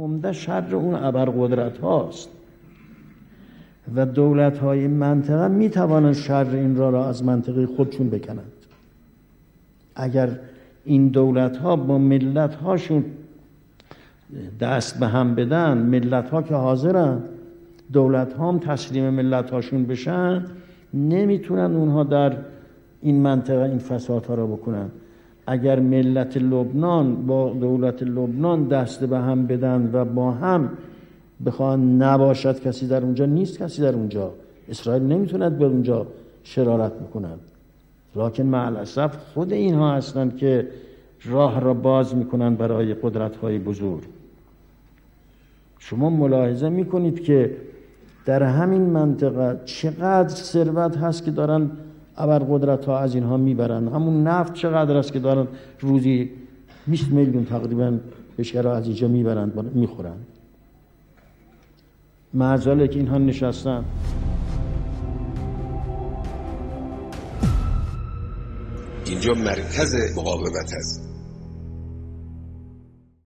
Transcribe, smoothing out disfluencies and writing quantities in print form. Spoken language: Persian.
عمده شر اون ابرقدرت هاست و دولت های منطقه می توانند شر این را از منطقه خودشون بکنند. اگر این دولت ها با ملت هاشون دست به هم بدن، ملت ها که حاضرن، دولت ها هم تسلیم ملت هاشون بشن، نمیتونن اونها در این منطقه این فسادها را بکنن. اگر ملت لبنان با دولت لبنان دست به هم بدن و با هم بخوان نباشد کسی در اونجا، نیست کسی در اونجا، اسرائیل نمیتوند به اونجا شرارت بکنند. لکن مع الاسف خود اینها هستند که راه را باز میکنند برای قدرت‌های بزرگ. شما ملاحظه میکنید که در همین منطقه چقدر ثروت هست که دارن ابرقدرت‌ها از اینها میبرن. همون نفت چقدر است که دارن روزی 20 میلیون تقریبا بشکره از اینجا میبرن میخورن. معزاله که اینها نشستن. اینجا مرکز مقاومت است.